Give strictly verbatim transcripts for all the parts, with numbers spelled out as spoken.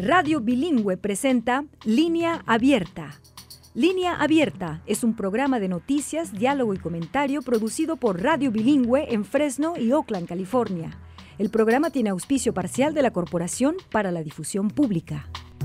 Radio Bilingüe presenta Línea Abierta. Línea Abierta es un programa de noticias, diálogo y comentario producido por Radio Bilingüe en Fresno y Oakland, California. El programa tiene auspicio parcial de la Corporación para la Difusión Pública.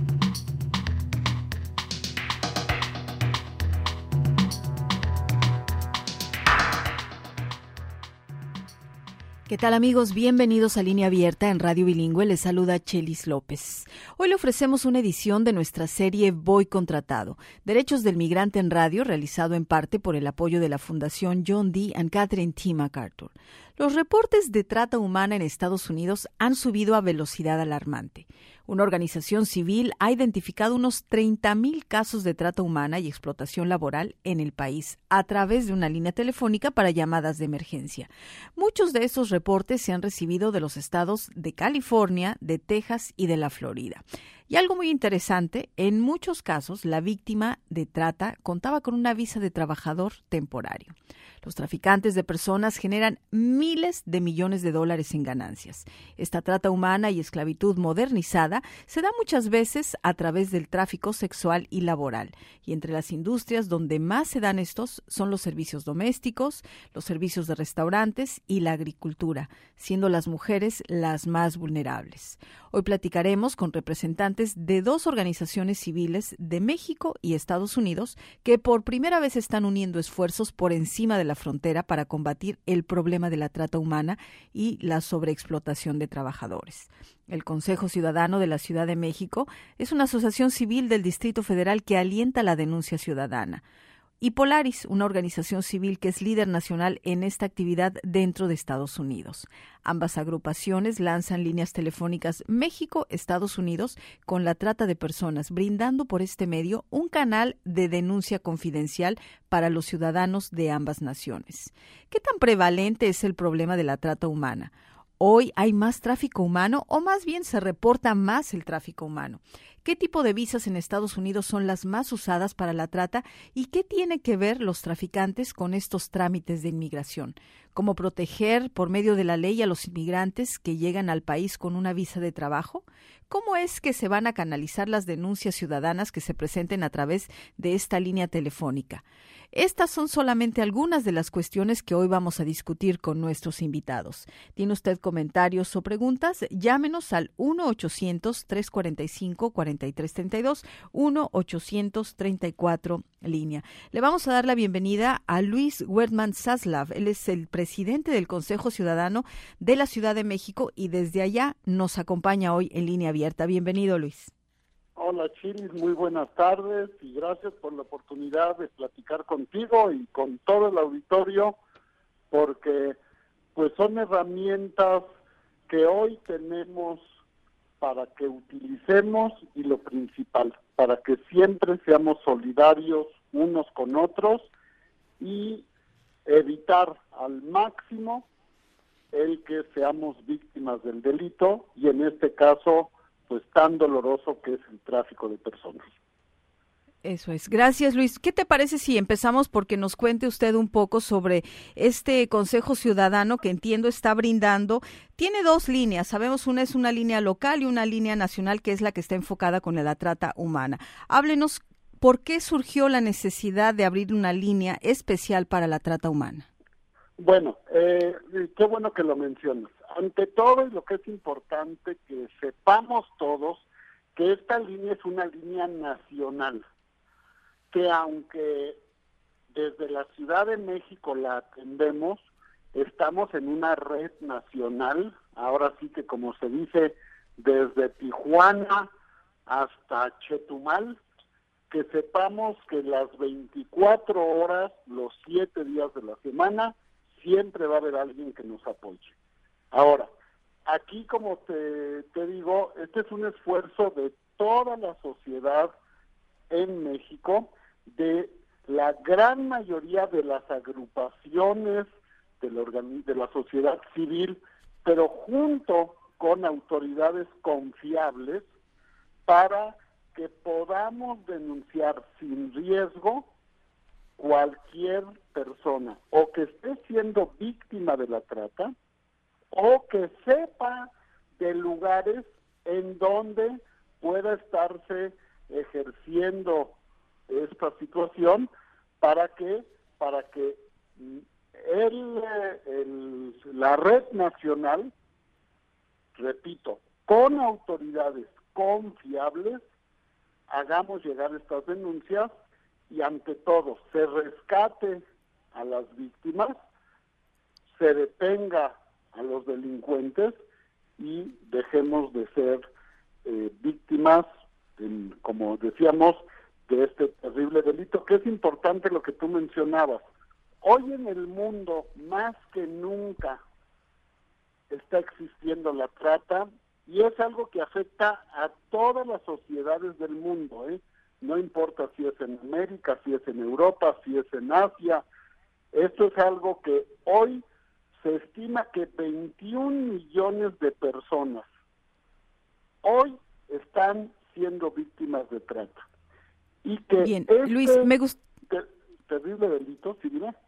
¿Qué tal, amigos? Bienvenidos a Línea Abierta en Radio Bilingüe. Les saluda Chelis López. Hoy le ofrecemos una edición de nuestra serie Voy Contratado, Derechos del Migrante en Radio, realizado en parte por el apoyo de la Fundación John D. and Catherine T. MacArthur. Los reportes de trata humana en Estados Unidos han subido a velocidad alarmante. Una organización civil ha identificado unos treinta mil casos de trata humana y explotación laboral en el país a través de una línea telefónica para llamadas de emergencia. Muchos de esos reportes se han recibido de los estados de California, de Texas y de la Florida. Y algo muy interesante, en muchos casos la víctima de trata contaba con una visa de trabajador temporario. Los traficantes de personas generan miles de millones de dólares en ganancias. Esta trata humana y esclavitud modernizada se da muchas veces a través del tráfico sexual y laboral. Y entre las industrias donde más se dan estos son los servicios domésticos, los servicios de restaurantes y la agricultura, siendo las mujeres las más vulnerables. Hoy platicaremos con representantes de dos organizaciones civiles de México y Estados Unidos que por primera vez están uniendo esfuerzos por encima de la frontera para combatir el problema de la trata humana y la sobreexplotación de trabajadores. El Consejo Ciudadano de la Ciudad de México es una asociación civil del Distrito Federal que alienta la denuncia ciudadana. Y Polaris, una organización civil que es líder nacional en esta actividad dentro de Estados Unidos. Ambas agrupaciones lanzan líneas telefónicas México-Estados Unidos con la trata de personas, brindando por este medio un canal de denuncia confidencial para los ciudadanos de ambas naciones. ¿Qué tan prevalente es el problema de la trata humana? ¿Hoy hay más tráfico humano o más bien se reporta más el tráfico humano? ¿Qué tipo de visas en Estados Unidos son las más usadas para la trata y qué tiene que ver los traficantes con estos trámites de inmigración? ¿Cómo proteger por medio de la ley a los inmigrantes que llegan al país con una visa de trabajo? ¿Cómo es que se van a canalizar las denuncias ciudadanas que se presenten a través de esta línea telefónica? Estas son solamente algunas de las cuestiones que hoy vamos a discutir con nuestros invitados. ¿Tiene usted comentarios o preguntas? Llámenos al uno ochocientos, tres cuarenta y cinco, cuarenta y tres treinta y dos, uno ochocientos treinta y cuatro línea. Le vamos a dar la bienvenida a Luis Wertmann Zaslav. Él es el presidente del Consejo Ciudadano de la Ciudad de México y desde allá nos acompaña hoy en Línea Abierta. Bienvenido, Luis. Hola, Chilis, muy buenas tardes y gracias por la oportunidad de platicar contigo y con todo el auditorio, porque pues son herramientas que hoy tenemos para que utilicemos y lo principal, para que siempre seamos solidarios unos con otros y evitar al máximo el que seamos víctimas del delito y en este caso pues tan doloroso que es el tráfico de personas. Eso es. Gracias, Luis. ¿Qué te parece si empezamos porque nos cuente usted un poco sobre este Consejo Ciudadano que entiendo está brindando? Tiene dos líneas. Sabemos una es una línea local y una línea nacional que es la que está enfocada con la trata humana. Háblenos, ¿por qué surgió la necesidad de abrir una línea especial para la trata humana? Bueno, eh, qué bueno que lo mencionas. Ante todo, y lo que es importante que sepamos todos, que esta línea es una línea nacional, que aunque desde la Ciudad de México la atendemos, estamos en una red nacional, ahora sí que como se dice, desde Tijuana hasta Chetumal, que sepamos que las veinticuatro horas, los siete días de la semana, siempre va a haber alguien que nos apoye. Ahora, aquí como te, te digo, este es un esfuerzo de toda la sociedad en México, de la gran mayoría de las agrupaciones de la, organi- de la sociedad civil, pero junto con autoridades confiables para que podamos denunciar sin riesgo cualquier persona o que esté siendo víctima de la trata o que sepa de lugares en donde pueda estarse ejerciendo esta situación para que para que el, el, la red nacional, repito, con autoridades confiables, hagamos llegar estas denuncias y ante todo se rescate a las víctimas, se detenga a los delincuentes y dejemos de ser eh, víctimas, en, como decíamos, de este terrible delito, que es importante lo que tú mencionabas. Hoy en el mundo, más que nunca, está existiendo la trata y es algo que afecta a todas las sociedades del mundo, ¿eh? No importa si es en América, si es en Europa, si es en Asia. Esto es algo que hoy se estima que veintiún millones de personas hoy están siendo víctimas de trata. Y que Bien, este Luis, me gusta... ter terrible delito, ¿sí, dime?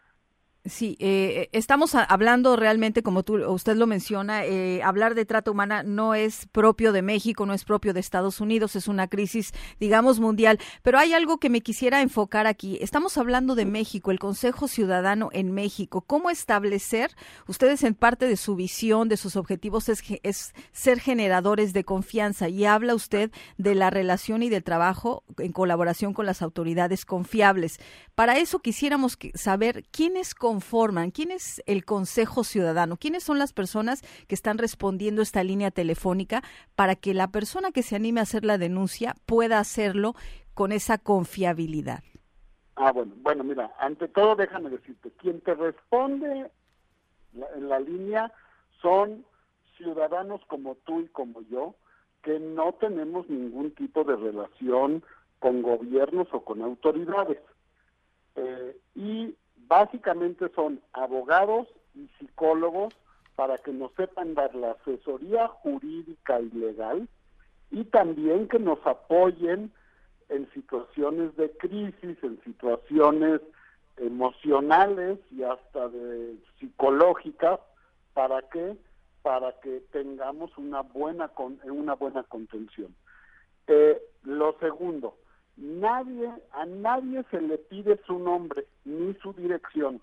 Sí, eh, estamos a, hablando realmente, como tú, usted lo menciona, eh, hablar de trata humana no es propio de México, no es propio de Estados Unidos, es una crisis, digamos, mundial. Pero hay algo que me quisiera enfocar aquí. Estamos hablando de México, el Consejo Ciudadano en México. ¿Cómo establecer, ustedes en parte de su visión, de sus objetivos, es, es ser generadores de confianza? Y habla usted de la relación y del trabajo en colaboración con las autoridades confiables. Para eso quisiéramos que, saber quiénes conforman, quién es el Consejo Ciudadano, quiénes son las personas que están respondiendo esta línea telefónica para que la persona que se anime a hacer la denuncia pueda hacerlo con esa confiabilidad. Ah, bueno, bueno, mira, ante todo déjame decirte, quien te responde la, en la línea son ciudadanos como tú y como yo, que no tenemos ningún tipo de relación con gobiernos o con autoridades. Eh, y básicamente son abogados y psicólogos para que nos sepan dar la asesoría jurídica y legal y también que nos apoyen en situaciones de crisis, en situaciones emocionales y hasta de psicológicas, ¿para qué? Para que tengamos una buena con, una buena contención. Eh, lo segundo, Nadie, a nadie se le pide su nombre ni su dirección.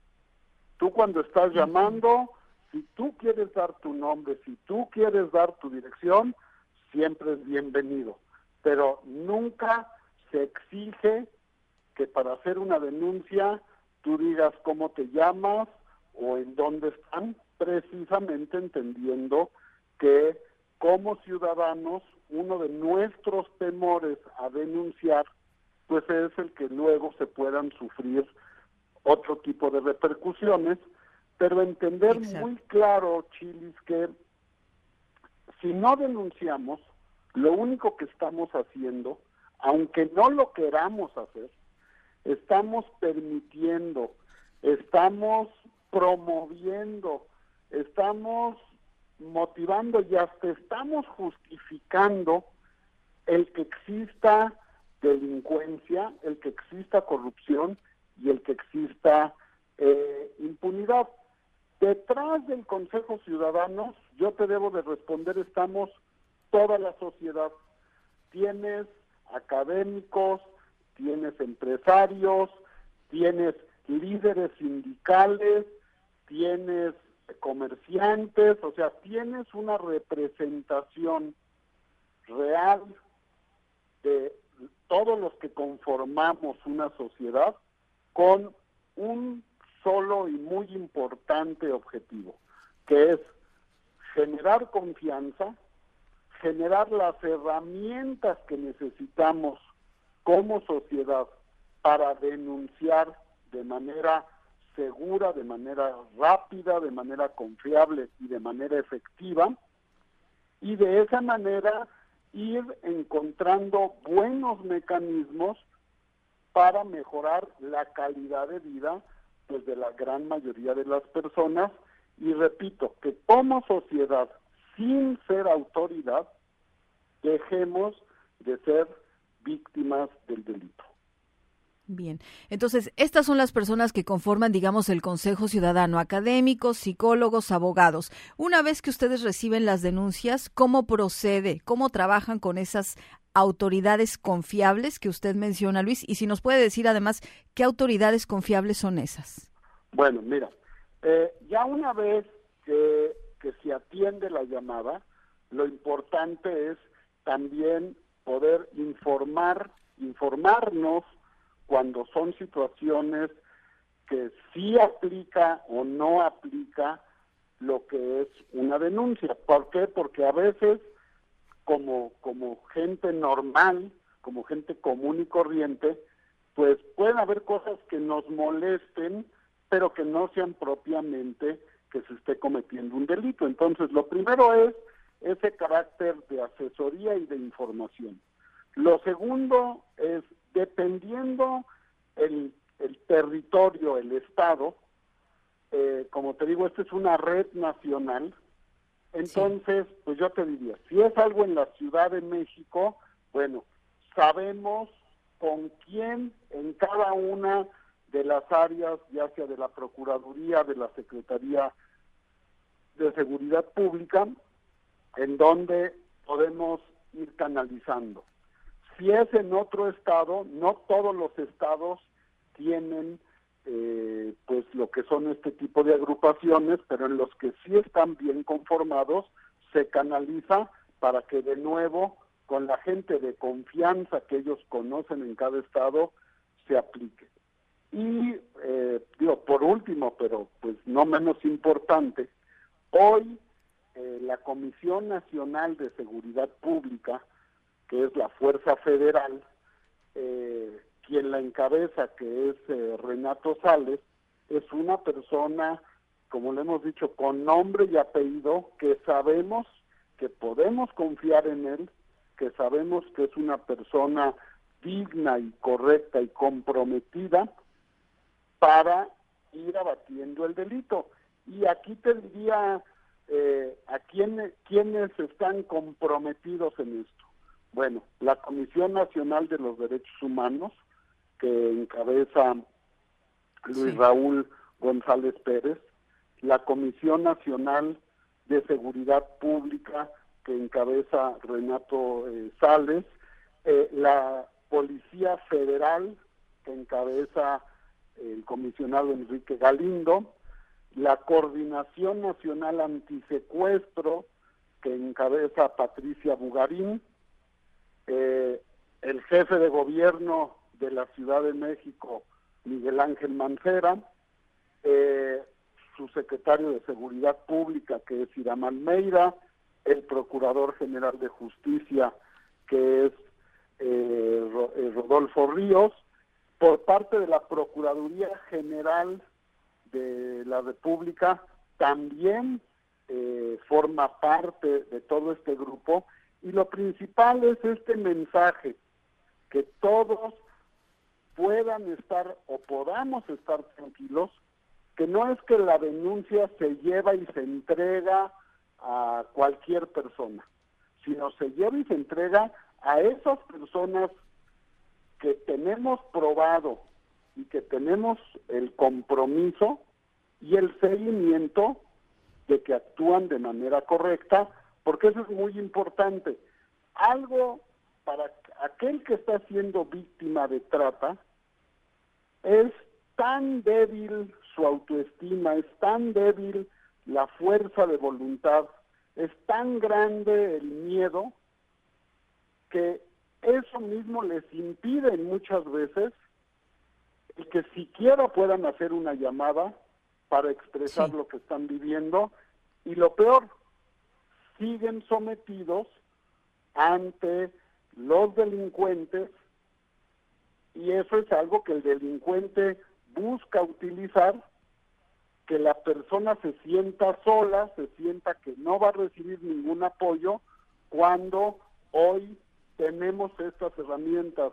Tú cuando estás llamando, si tú quieres dar tu nombre, si tú quieres dar tu dirección, siempre es bienvenido. Pero nunca se exige que para hacer una denuncia tú digas cómo te llamas o en dónde están, precisamente entendiendo que como ciudadanos uno de nuestros temores a denunciar, pues es el que luego se puedan sufrir otro tipo de repercusiones, pero entender Exacto. muy claro, Chilis, que si no denunciamos, lo único que estamos haciendo, aunque no lo queramos hacer, estamos permitiendo, estamos promoviendo, estamos motivando y hasta estamos justificando el que exista delincuencia, el que exista corrupción y el que exista eh, impunidad. Detrás del Consejo Ciudadano, yo te debo de responder, estamos toda la sociedad. Tienes académicos, tienes empresarios, tienes líderes sindicales, tienes comerciantes, o sea, tienes una representación real de todos los que conformamos una sociedad con un solo y muy importante objetivo, que es generar confianza, generar las herramientas que necesitamos como sociedad para denunciar de manera segura, de manera rápida, de manera confiable y de manera efectiva, y de esa manera ir encontrando buenos mecanismos para mejorar la calidad de vida pues, de la gran mayoría de las personas, y repito, que como sociedad, sin ser autoridad, dejemos de ser víctimas del delito. Bien, entonces estas son las personas que conforman, digamos, el Consejo Ciudadano, académicos, psicólogos, abogados. Una vez que ustedes reciben las denuncias, ¿cómo procede? ¿Cómo trabajan con esas autoridades confiables que usted menciona, Luis? Y si nos puede decir además, ¿qué autoridades confiables son esas? Bueno, mira, eh, ya una vez que, que se atiende la llamada, lo importante es también poder informar, informarnos cuando son situaciones que sí aplica o no aplica lo que es una denuncia. ¿Por qué? Porque a veces, como, como gente normal, como gente común y corriente, pues pueden haber cosas que nos molesten, pero que no sean propiamente que se esté cometiendo un delito. Entonces, lo primero es ese carácter de asesoría y de información. Lo segundo es, dependiendo el, el territorio, el estado, eh, como te digo, esta es una red nacional, entonces, sí. pues yo te diría, si es algo en la Ciudad de México, bueno, sabemos con quién en cada una de las áreas, ya sea de la Procuraduría, de la Secretaría de Seguridad Pública, en donde podemos ir canalizando. Si es en otro estado, no todos los estados tienen eh, pues lo que son este tipo de agrupaciones, pero en los que sí están bien conformados, se canaliza para que de nuevo, con la gente de confianza que ellos conocen en cada estado, se aplique. Y, eh, digo, por último, pero pues no menos importante, hoy eh, la Comisión Nacional de Seguridad Pública, que es la Fuerza Federal, eh, quien la encabeza, que es eh, Renato Sales, es una persona, como le hemos dicho, con nombre y apellido, que sabemos que podemos confiar en él, que sabemos que es una persona digna y correcta y comprometida para ir abatiendo el delito. Y aquí te diría eh, a quién, quiénes están comprometidos en esto. Bueno, la Comisión Nacional de los Derechos Humanos, que encabeza Luis sí. Raúl González Pérez, la Comisión Nacional de Seguridad Pública, que encabeza Renato eh, Sales, eh, la Policía Federal, que encabeza el comisionado Enrique Galindo, la Coordinación Nacional Antisecuestro, que encabeza Patricia Bugarín, eh, el jefe de gobierno de la Ciudad de México, Miguel Ángel Mancera, eh, su secretario de Seguridad Pública, que es Irán Almeida, el Procurador General de Justicia, que es eh, Rodolfo Ríos, por parte de la Procuraduría General de la República, también eh, forma parte de todo este grupo, y lo principal es este mensaje, que todos puedan estar o podamos estar tranquilos, que no es que la denuncia se lleva y se entrega a cualquier persona, sino se lleva y se entrega a esas personas que tenemos probado y que tenemos el compromiso y el seguimiento de que actúan de manera correcta, porque eso es muy importante. Algo para aquel que está siendo víctima de trata, es tan débil su autoestima, es tan débil la fuerza de voluntad, es tan grande el miedo, que eso mismo les impide muchas veces el que siquiera puedan hacer una llamada para expresar sí. lo que están viviendo, y lo peor, siguen sometidos ante los delincuentes, y eso es algo que el delincuente busca utilizar, que la persona se sienta sola, se sienta que no va a recibir ningún apoyo, cuando hoy tenemos estas herramientas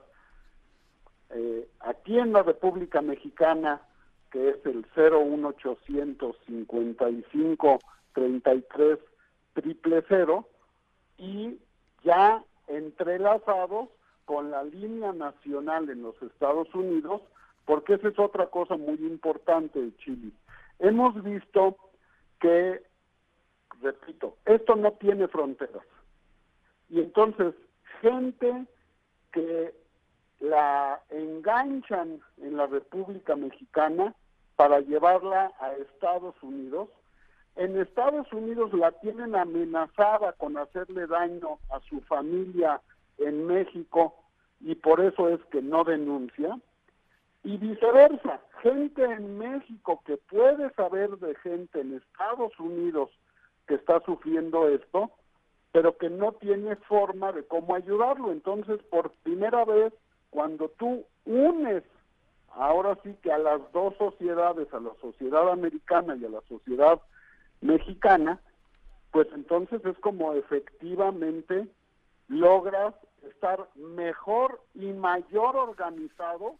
eh, aquí en la República Mexicana, que es el cero uno ochocientos cincuenta y cinco treinta y tres triple cero, y ya entrelazados con la línea nacional en los Estados Unidos, porque esa es otra cosa muy importante de Chile. Hemos visto que, repito, esto no tiene fronteras. Y entonces, gente que la enganchan en la República Mexicana para llevarla a Estados Unidos, en Estados Unidos la tienen amenazada con hacerle daño a su familia en México y por eso es que no denuncia, y viceversa, gente en México que puede saber de gente en Estados Unidos que está sufriendo esto, pero que no tiene forma de cómo ayudarlo. Entonces, por primera vez, cuando tú unes, ahora sí que a las dos sociedades, a la sociedad americana y a la sociedad mexicana, pues entonces es como efectivamente logras estar mejor y mayor organizado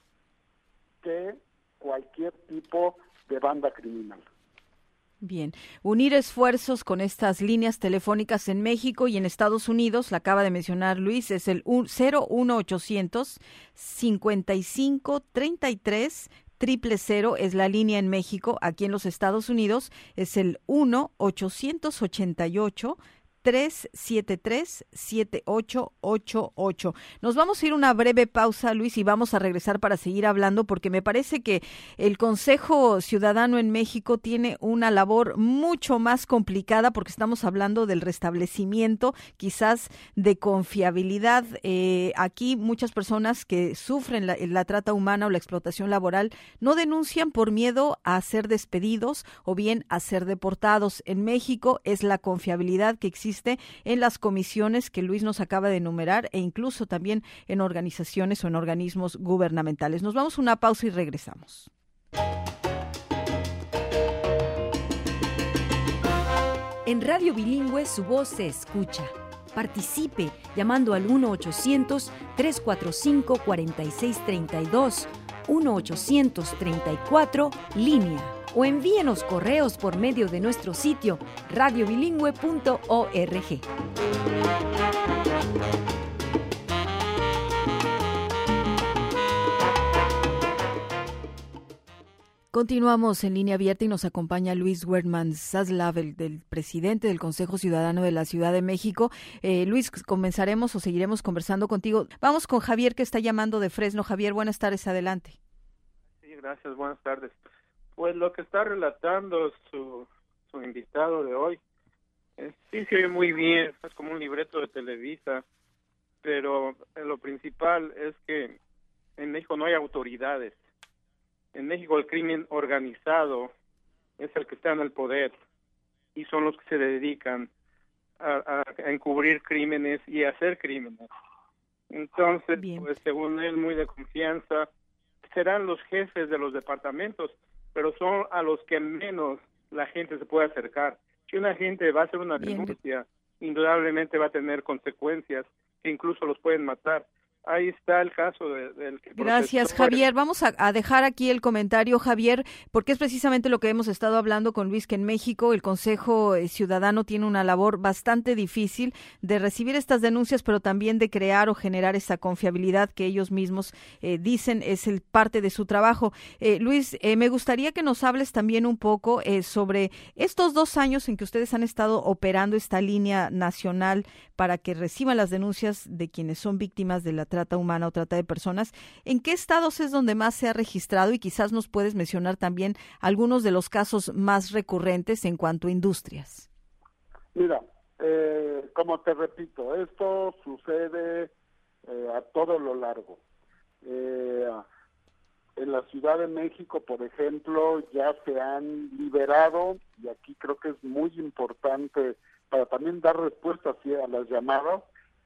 que cualquier tipo de banda criminal. Bien, unir esfuerzos con estas líneas telefónicas en México y en Estados Unidos, la acaba de mencionar Luis, es el cero uno ochocientos cincuenta y cinco treinta y tres triple cero es la línea en México. Aquí en los Estados Unidos es el uno ochocientos ochenta y ocho tres siete tres siete ocho ocho ocho. Nos vamos a ir a una breve pausa, Luis, y vamos a regresar para seguir hablando, porque me parece que el Consejo Ciudadano en México tiene una labor mucho más complicada, porque estamos hablando del restablecimiento, quizás de confiabilidad. Eh, aquí muchas personas que sufren la, la trata humana o la explotación laboral no denuncian por miedo a ser despedidos o bien a ser deportados. En México es la confiabilidad que existe en las comisiones que Luis nos acaba de enumerar e incluso también en organizaciones o en organismos gubernamentales. Nos vamos a una pausa y regresamos. En Radio Bilingüe su voz se escucha. Participe llamando al uno ochocientos tres cuatro cinco cuatro seis tres dos, uno ochocientos treinta y cuatro, línea, o envíenos correos por medio de nuestro sitio radio bilingüe punto org. Continuamos en línea abierta y nos acompaña Luis Wertmann Zaslav, el del presidente del Consejo Ciudadano de la Ciudad de México. Eh, Luis, comenzaremos o seguiremos conversando contigo. Vamos con Javier, que está llamando de Fresno. Javier, buenas tardes, adelante. Sí, gracias, buenas tardes. Pues lo que está relatando su, su invitado de hoy, eh, sí se oye muy bien, es como un libreto de Televisa, pero eh, lo principal es que en México no hay autoridades. En México el crimen organizado es el que está en el poder y son los que se dedican a, a encubrir crímenes y a hacer crímenes. Entonces, bien, pues según él, muy de confianza, serán los jefes de los departamentos, pero son a los que menos la gente se puede acercar. Si una gente va a hacer una bien. denuncia, indudablemente va a tener consecuencias que incluso los pueden matar. Ahí está el caso de, del que Gracias, protestó. Javier. Vamos a, a dejar aquí el comentario, Javier, porque es precisamente lo que hemos estado hablando con Luis, que en México el Consejo Ciudadano tiene una labor bastante difícil de recibir estas denuncias, pero también de crear o generar esa confiabilidad que ellos mismos eh, dicen es el parte de su trabajo. Eh, Luis, eh, me gustaría que nos hables también un poco eh, sobre estos dos años en que ustedes han estado operando esta línea nacional para que reciban las denuncias de quienes son víctimas de la trata humana o trata de personas. ¿En qué estados es donde más se ha registrado? Y quizás nos puedes mencionar también algunos de los casos más recurrentes en cuanto a industrias. Mira, eh, como te repito, esto sucede eh, a todo lo largo. Eh, en la Ciudad de México, por ejemplo, ya se han liberado, y aquí creo que es muy importante para también dar respuesta así a las llamadas,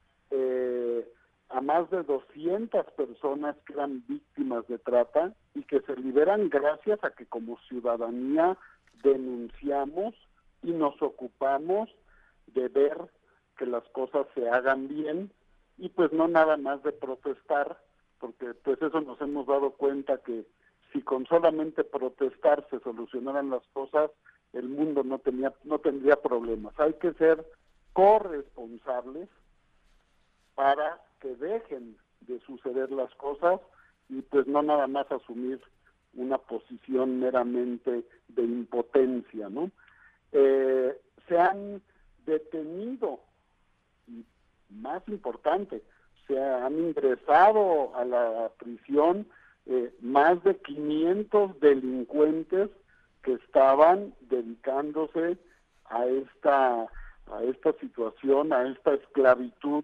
eh, a más de doscientas personas que eran víctimas de trata y que se liberan gracias a que como ciudadanía denunciamos y nos ocupamos de ver que las cosas se hagan bien y pues no nada más de protestar, porque pues eso nos hemos dado cuenta que si con solamente protestar se solucionaran las cosas, el mundo no tenía no tendría problemas. Hay que ser corresponsables para que dejen de suceder las cosas y pues no nada más asumir una posición meramente de impotencia, ¿no? Eh, se han detenido, y más importante, se han ingresado a la prisión eh, más de quinientos delincuentes que estaban dedicándose a esta a esta situación, a esta esclavitud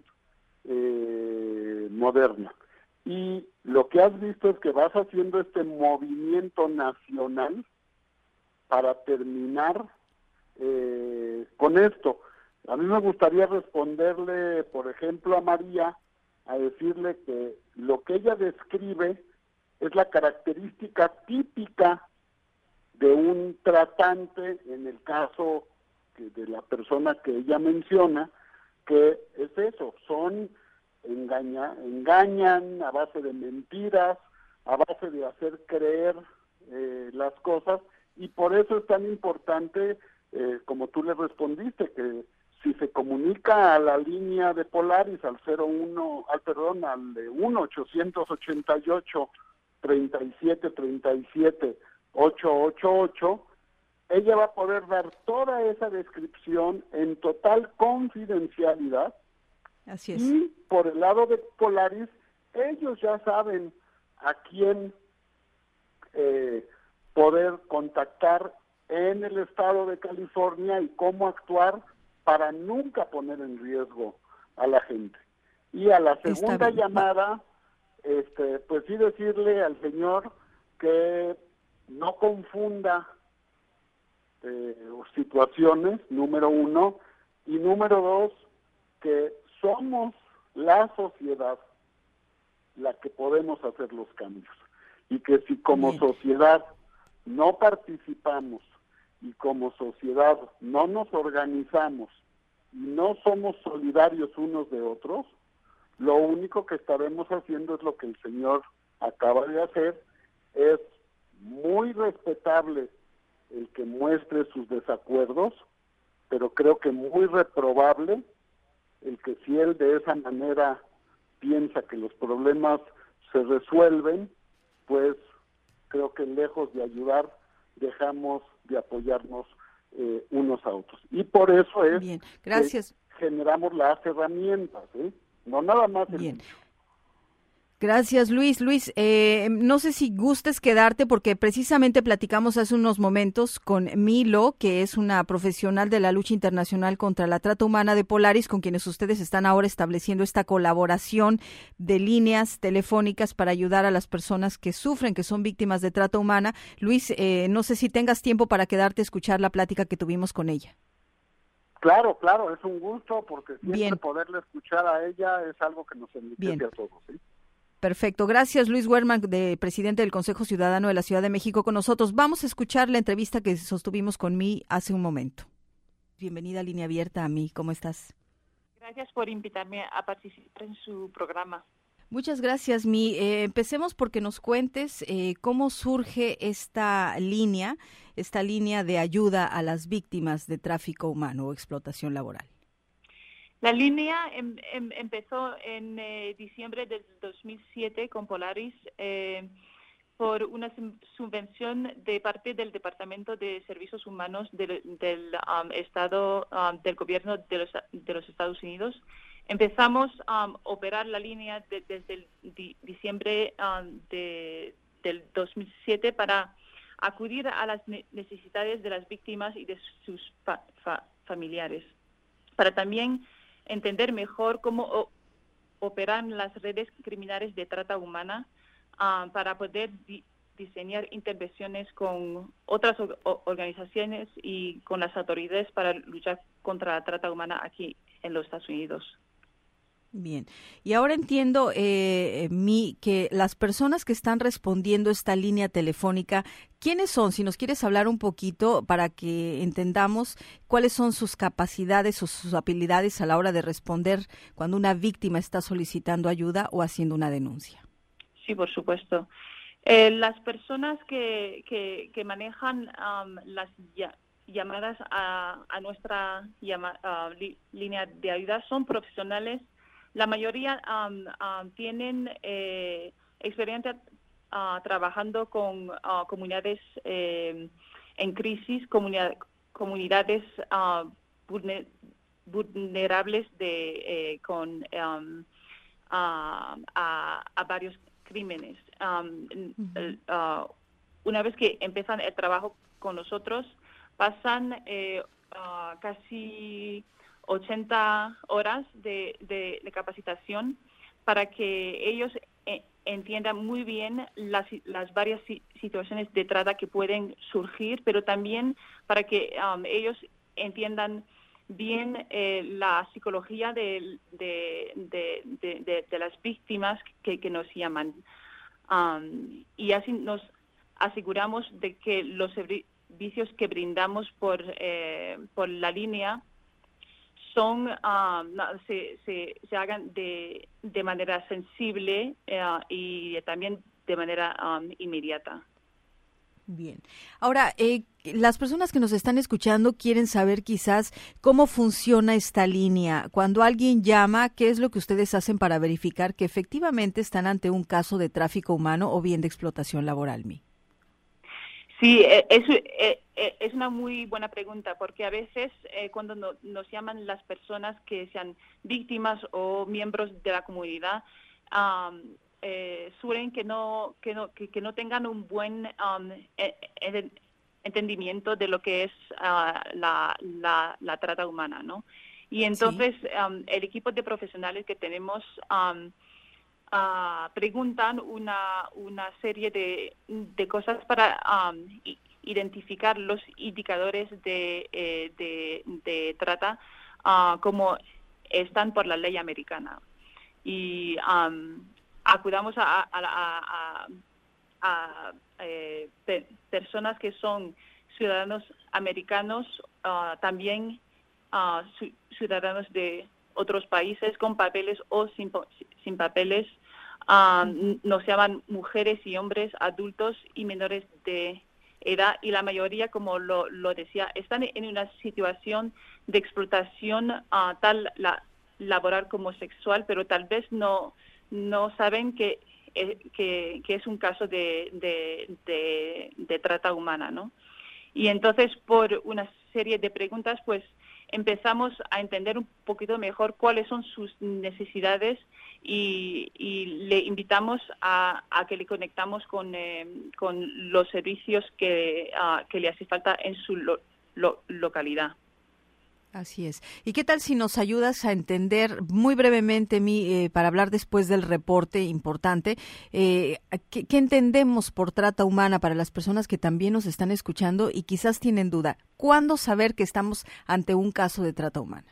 eh, moderna. Y lo que has visto es que vas haciendo este movimiento nacional para terminar eh, con esto. A mí me gustaría responderle, por ejemplo, a María, a decirle que lo que ella describe es la característica típica de un tratante, en el caso que de la persona que ella menciona, que es eso, son engaña, engañan a base de mentiras, a base de hacer creer eh, las cosas, y por eso es tan importante, eh, como tú le respondiste, que si se comunica a la línea de Polaris al cero uno, al perdón, al de uno ochocientos ochenta y ocho, treinta y siete, treinta y siete, ochocientos ochenta y ocho, ella va a poder dar toda esa descripción en total confidencialidad. Así es. Y por el lado de Polaris, ellos ya saben a quién eh, poder contactar en el estado de California y cómo actuar para nunca poner en riesgo a la gente. Y a la segunda llamada, este, pues sí decirle al señor que no confunda eh, situaciones, número uno, y número dos, que somos la sociedad la que podemos hacer los cambios, y que si como Bien. sociedad no participamos y como sociedad no nos organizamos y no somos solidarios unos de otros, lo único que estaremos haciendo es lo que el señor acaba de hacer. Es muy respetable el que muestre sus desacuerdos, pero creo que muy reprobable el que si él de esa manera piensa que los problemas se resuelven, pues creo que lejos de ayudar, dejamos de apoyarnos eh, unos a otros. Y por eso es Bien, gracias. que generamos las herramientas, ¿eh? No nada más el Bien. dicho. Gracias, Luis. Luis, eh, no sé si gustes quedarte porque precisamente platicamos hace unos momentos con Milo, que es una profesional de la lucha internacional contra la trata humana de Polaris, con quienes ustedes están ahora estableciendo esta colaboración de líneas telefónicas para ayudar a las personas que sufren, que son víctimas de trata humana. Luis, eh, no sé si tengas tiempo para quedarte a escuchar la plática que tuvimos con ella. Claro, claro, es un gusto porque siempre Bien. poderle escuchar a ella es algo que nos enriquece a todos, ¿sí? Perfecto. Gracias, Luis Werman, de presidente del Consejo Ciudadano de la Ciudad de México, con nosotros. Vamos a escuchar la entrevista que sostuvimos con mí hace un momento. Bienvenida a Línea Abierta, a mí. ¿Cómo estás? Gracias por invitarme a participar en su programa. Muchas gracias, Mi. Eh, empecemos porque nos cuentes eh, cómo surge esta línea, esta línea de ayuda a las víctimas de tráfico humano o explotación laboral. La línea em, em, empezó en eh, diciembre del dos mil siete con Polaris eh, por una subvención de parte del Departamento de Servicios Humanos del, del um, Estado, um, del Gobierno de los, de los Estados Unidos. Empezamos a um, operar la línea de, desde el di, diciembre um, de, del dos mil siete para acudir a las necesidades de las víctimas y de sus fa, fa, familiares, para también entender mejor cómo o, operan las redes criminales de trata humana uh, para poder di, diseñar intervenciones con otras o, organizaciones y con las autoridades para luchar contra la trata humana aquí en los Estados Unidos. Bien, y ahora entiendo, eh, mi, que las personas que están respondiendo esta línea telefónica, ¿quiénes son? Si nos quieres hablar un poquito para que entendamos cuáles son sus capacidades o sus habilidades a la hora de responder cuando una víctima está solicitando ayuda o haciendo una denuncia. Sí, por supuesto. Eh, las personas que, que, que manejan um, las ya, llamadas a, a nuestra llama, uh, li, línea de ayuda son profesionales la mayoría um, um, tienen eh, experiencia uh, trabajando con uh, comunidades eh, en crisis, comunidad, comunidades uh, vulner, vulnerables de eh, con um, uh, a, a varios crímenes. Um, uh-huh. uh, una vez que empiezan el trabajo con nosotros, pasan eh, uh, casi ochenta horas de, de, de capacitación para que ellos eh, entiendan muy bien las, las varias situaciones de trata que pueden surgir, pero también para que um, ellos entiendan bien eh, la psicología de, de, de, de, de, de las víctimas que, que nos llaman. Um, y así nos aseguramos de que los servicios que brindamos por, eh, por la línea son um, se, se, se hagan de, de manera sensible uh, y también de manera um, inmediata. Bien. Ahora, eh, las personas que nos están escuchando quieren saber quizás cómo funciona esta línea. Cuando alguien llama, ¿qué es lo que ustedes hacen para verificar que efectivamente están ante un caso de tráfico humano o bien de explotación laboral, Mi? Sí, es, es una muy buena pregunta, porque a veces eh, cuando no, nos llaman las personas que sean víctimas o miembros de la comunidad, um, eh, suelen que no que no que, que no tengan un buen um, eh, entendimiento de lo que es uh, la, la la trata humana, ¿no? Y entonces sí. um, el equipo de profesionales que tenemos um, Uh, preguntan una una serie de, de cosas para um, identificar los indicadores de, eh, de, de trata uh, como están por la ley americana. Y um, acudamos a, a, a, a, a eh, pe- personas que son ciudadanos americanos, uh, también uh, su, ciudadanos de otros países con papeles o sin, sin papeles. Um, nos llaman mujeres y hombres adultos y menores de edad, y la mayoría, como lo, lo decía, están en una situación de explotación uh, tal la, laboral como sexual, pero tal vez no no saben que, eh, que, que es un caso de, de, de, de trata humana, ¿no? Y entonces, por una serie de preguntas, pues empezamos a entender un poquito mejor cuáles son sus necesidades y, y le invitamos a, a que le conectamos con, eh, con los servicios que, uh, que le hace falta en su lo, lo, localidad. Así es. ¿Y qué tal si nos ayudas a entender muy brevemente, Mi, eh, para hablar después del reporte importante, eh, ¿qué, qué entendemos por trata humana para las personas que también nos están escuchando y quizás tienen duda? ¿Cuándo saber que estamos ante un caso de trata humana?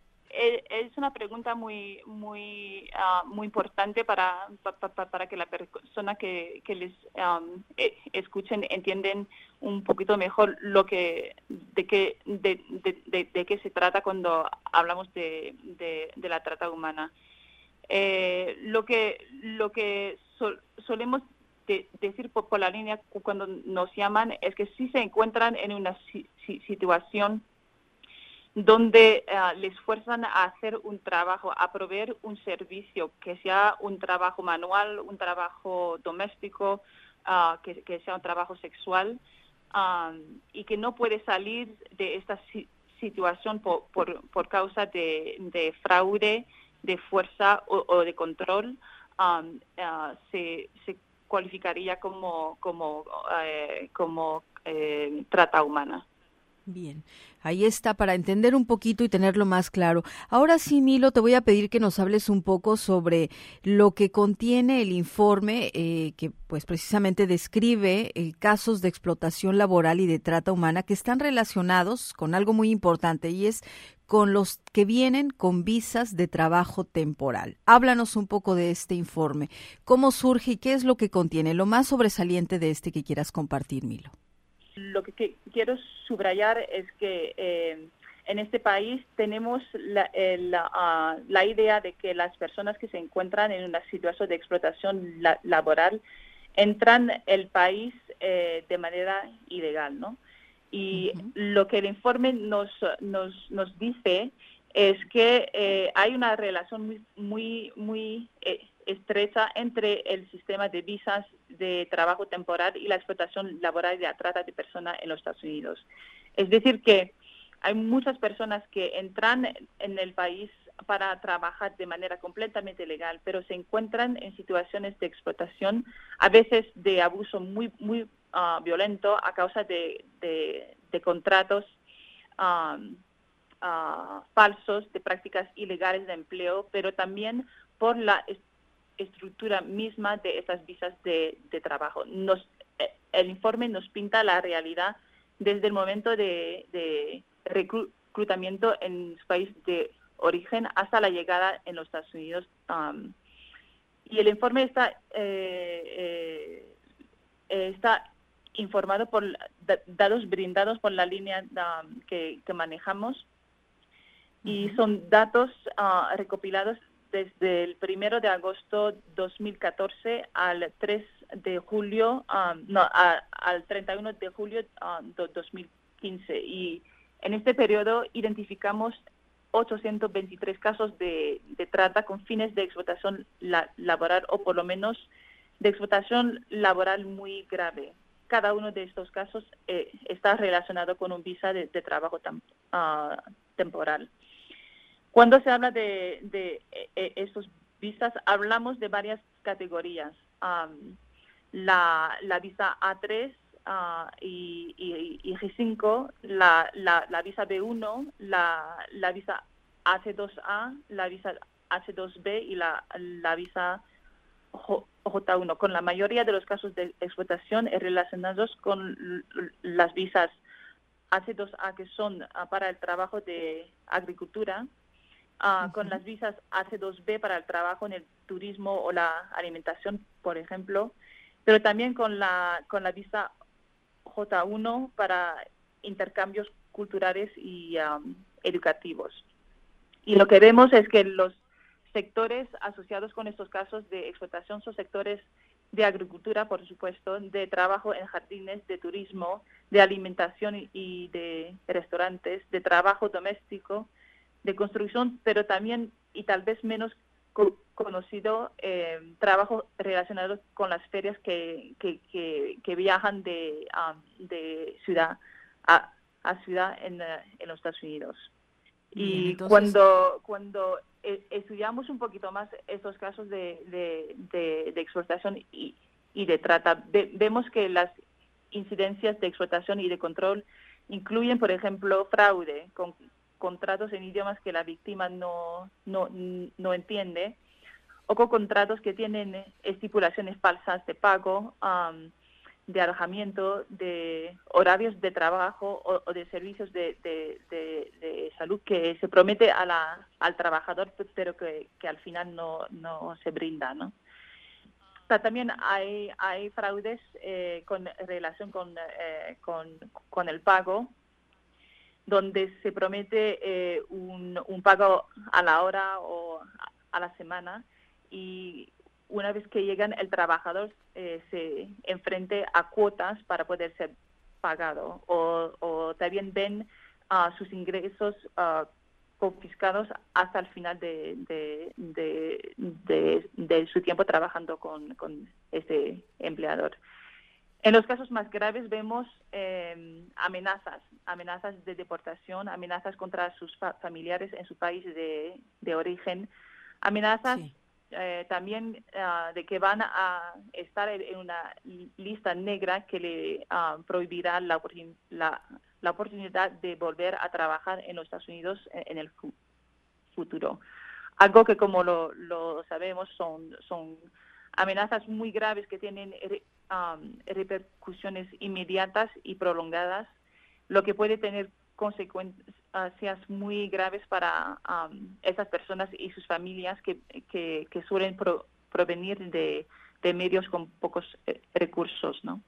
Es una pregunta muy muy uh, muy importante para, para para que la persona que, que les um, escuchen entiendan un poquito mejor lo que de qué de, de, de, de qué se trata cuando hablamos de, de, de la trata humana. Eh, lo que lo que sol, solemos de, decir por, por la línea cuando nos llaman es que si se encuentran en una si, si, situación donde uh, les fuerzan a hacer un trabajo, a proveer un servicio, que sea un trabajo manual, un trabajo doméstico, uh, que, que sea un trabajo sexual, um, y que no puede salir de esta si- situación por, por, por causa de, de fraude, de fuerza o, o de control, um, uh, se, se cualificaría como, como, uh, como uh, trata humana. Bien, ahí está para entender un poquito y tenerlo más claro. Ahora sí, Milo, te voy a pedir que nos hables un poco sobre lo que contiene el informe eh, que pues precisamente describe eh, casos de explotación laboral y de trata humana que están relacionados con algo muy importante, y es con los que vienen con visas de trabajo temporal. Háblanos un poco de este informe, cómo surge y qué es lo que contiene, lo más sobresaliente de este que quieras compartir, Milo. Lo que, que quiero subrayar es que eh, en este país tenemos la, eh, la, uh, la idea de que las personas que se encuentran en una situación de explotación la, laboral entran al país eh, de manera ilegal, ¿no? Y uh-huh. lo que el informe nos, nos, nos dice es que eh, hay una relación muy, muy, muy eh, estrecha entre el sistema de visas de trabajo temporal y la explotación laboral y la trata de personas en los Estados Unidos. Es decir, que hay muchas personas que entran en el país para trabajar de manera completamente legal, pero se encuentran en situaciones de explotación, a veces de abuso muy, muy uh, violento a causa de, de, de contratos um, Uh, falsos, de prácticas ilegales de empleo, pero también por la est- estructura misma de esas visas de, de trabajo. Nos, eh, el informe nos pinta la realidad desde el momento de, de reclutamiento en su país de origen hasta la llegada en los Estados Unidos. Um, y el informe está, eh, eh, está informado por da- datos brindados por la línea um, que, que manejamos. Y son datos uh, recopilados desde el primero de agosto de dos mil catorce al tres de julio, um, no, a, al treinta y uno de julio um, de dos mil quince. Y en este periodo identificamos ochocientos veintitrés casos de, de trata con fines de explotación la, laboral o por lo menos de explotación laboral muy grave. Cada uno de estos casos eh, está relacionado con un visa de, de trabajo tam, uh, temporal. Cuando se habla de, de, de estos visas, hablamos de varias categorías. Um, la, la visa A tres uh, y, y, y G cinco, la, la, la visa B uno, la, la visa H dos A, la visa H dos B y la, la visa J uno. Con la mayoría de los casos de explotación relacionados con las visas H dos A, que son uh, para el trabajo de agricultura, Uh, uh-huh. Con las visas H dos B para el trabajo en el turismo o la alimentación, por ejemplo, pero también con la con la visa J uno para intercambios culturales y um, educativos. Y lo que vemos es que los sectores asociados con estos casos de explotación son sectores de agricultura, por supuesto, de trabajo en jardines, de turismo, de alimentación y, y de restaurantes, de trabajo doméstico, de construcción, pero también, y tal vez menos co- conocido, eh, trabajo relacionado con las ferias que, que, que, que viajan de, um, de ciudad a, a ciudad en, uh, en los Estados Unidos. Bien, y entonces... cuando cuando eh, estudiamos un poquito más estos casos de, de, de, de explotación y, y de trata, ve, vemos que las incidencias de explotación y de control incluyen, por ejemplo, fraude, con contratos en idiomas que la víctima no, no, no entiende, o con contratos que tienen estipulaciones falsas de pago, um, de alojamiento, de horarios de trabajo o, o de servicios de, de, de, de salud que se promete a la, al trabajador, pero que, que al final no, no se brinda, ¿no? O sea, también hay, hay fraudes eh, con relación con, eh, con, con el pago, donde se promete eh, un, un pago a la hora o a la semana, y una vez que llegan el trabajador eh, se enfrente a cuotas para poder ser pagado, o, o también ven uh, sus ingresos uh, confiscados hasta el final de, de, de, de, de su tiempo trabajando con, con este empleador. En los casos más graves vemos eh, amenazas, amenazas de deportación, amenazas contra sus fa- familiares en su país de, de origen, amenazas sí. eh, también uh, de que van a estar en una lista negra que le uh, prohibirá la, la, la oportunidad de volver a trabajar en los Estados Unidos en, en el fu- futuro. Algo que, como lo, lo sabemos, son, son amenazas muy graves que tienen Um, repercusiones inmediatas y prolongadas, lo que puede tener consecuencias muy graves para um, esas personas y sus familias que, que, que suelen pro, provenir de, de medios con pocos eh, recursos, ¿no?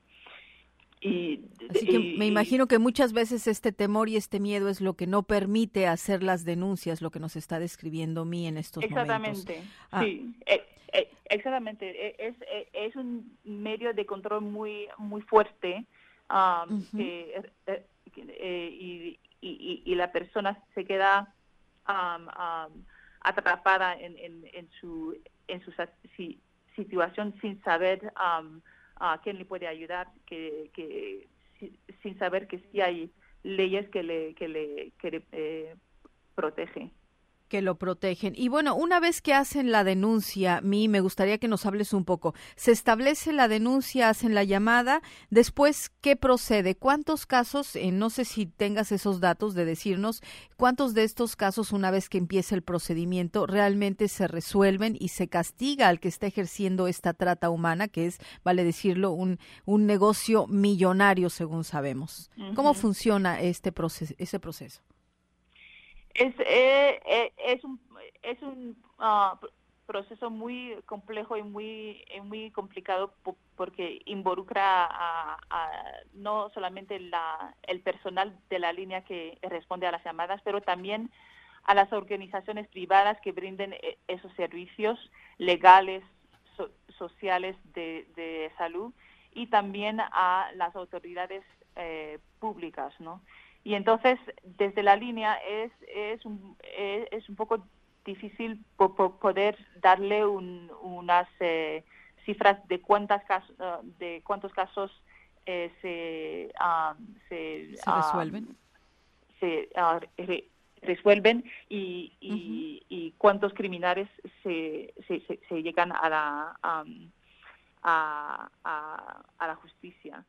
Y, Así que y, me imagino que muchas veces este temor y este miedo es lo que no permite hacer las denuncias, lo que nos está describiendo Mí en estos exactamente, momentos. Ah. Sí, eh, eh, exactamente. Es, es, es un medio de control muy muy fuerte um, uh-huh. que, eh, eh, y, y, y la persona se queda um, um, atrapada en, en, en su en su si, situación sin saber um, a quién le puede ayudar, que, que si, sin saber que sí hay leyes que le que le, que le eh, protegen. Que lo protegen. Y bueno, una vez que hacen la denuncia, Mi, me gustaría que nos hables un poco. Se establece la denuncia, hacen la llamada, después, ¿qué procede? ¿Cuántos casos, eh, no sé si tengas esos datos de decirnos, cuántos de estos casos, una vez que empieza el procedimiento, realmente se resuelven y se castiga al que está ejerciendo esta trata humana, que es, vale decirlo, un, un negocio millonario, según sabemos? Uh-huh. ¿Cómo funciona este proceso, ese proceso? Es, eh, es un, es un uh, proceso muy complejo y muy, muy complicado porque involucra a, a no solamente la, el personal de la línea que responde a las llamadas, pero también a las organizaciones privadas que brinden esos servicios legales, so, sociales de, de salud, y también a las autoridades eh, públicas, ¿no? Y entonces, desde la línea es es un, es, es un poco difícil po, po, poder darle un, unas eh, cifras de cuántas casos, uh, de cuántos casos eh, se, um, se, ¿Se resuelven, um, se uh, re, resuelven y, y, uh-huh. y cuántos criminales se, se, se, se llegan a la um, a, a, a la justicia.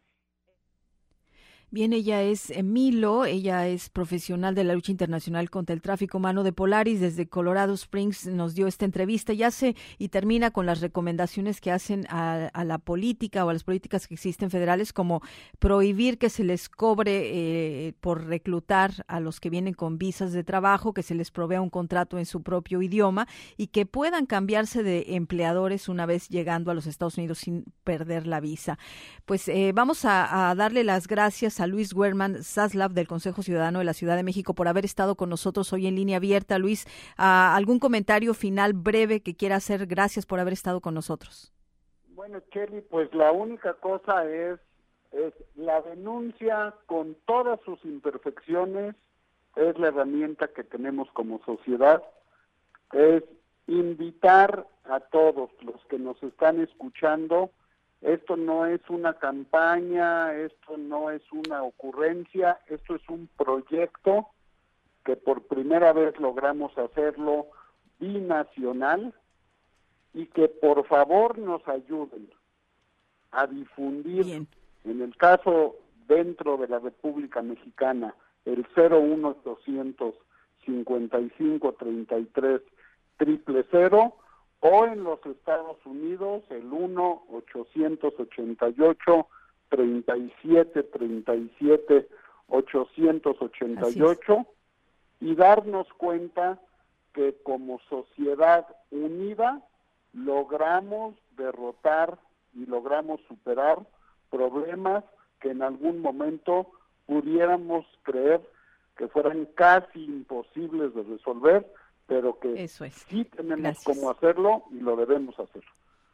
Bien, ella es Milo, ella es profesional de la lucha internacional contra el tráfico humano de Polaris, desde Colorado Springs nos dio esta entrevista y hace y termina con las recomendaciones que hacen a, a la política o a las políticas que existen federales, como prohibir que se les cobre eh, por reclutar a los que vienen con visas de trabajo, que se les provea un contrato en su propio idioma y que puedan cambiarse de empleadores una vez llegando a los Estados Unidos sin perder la visa. Pues eh, vamos a, a darle las gracias a Luis Werman Zaslav del Consejo Ciudadano de la Ciudad de México por haber estado con nosotros hoy en Línea Abierta. Luis, uh, ¿algún comentario final breve que quiera hacer? Gracias por haber estado con nosotros. Bueno, Kelly, pues la única cosa es, es la denuncia con todas sus imperfecciones, es la herramienta que tenemos como sociedad, es invitar a todos los que nos están escuchando. Esto no es una campaña, esto no es una ocurrencia, esto es un proyecto que por primera vez logramos hacerlo binacional y que por favor nos ayuden a difundir, Bien. En el caso dentro de la República Mexicana, el cero uno ochocientos cincuenta y cinco treinta y tres triple cero, o en los Estados Unidos el uno ochocientos ochenta y ocho treinta y siete treinta y siete ochocientos ochenta y ocho, y darnos cuenta que como sociedad unida logramos derrotar y logramos superar problemas que en algún momento pudiéramos creer que fueran casi imposibles de resolver, pero que Eso es. sí tenemos gracias. Cómo hacerlo y lo debemos hacer.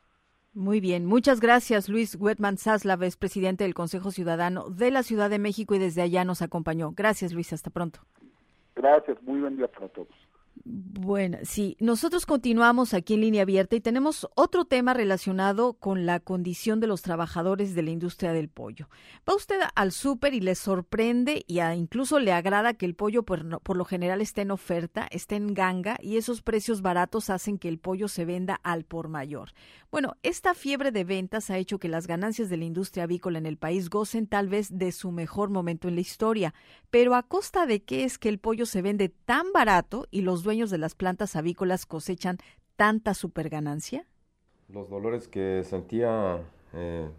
Muy bien, muchas gracias. Luis Werman Zaslav es presidente del Consejo Ciudadano de la Ciudad de México y desde allá nos acompañó. Gracias, Luis, hasta pronto. Gracias, muy buen día para todos. Bueno, sí, nosotros continuamos aquí en Línea Abierta y tenemos otro tema relacionado con la condición de los trabajadores de la industria del pollo. Va usted al súper y le sorprende y a, incluso le agrada que el pollo por, por lo general esté en oferta, esté en ganga, y esos precios baratos hacen que el pollo se venda al por mayor. Bueno, esta fiebre de ventas ha hecho que las ganancias de la industria avícola en el país gocen tal vez de su mejor momento en la historia, pero ¿a costa de qué es que el pollo se vende tan barato y los dueños de las plantas avícolas cosechan tanta superganancia? Los dolores que sentía, eh,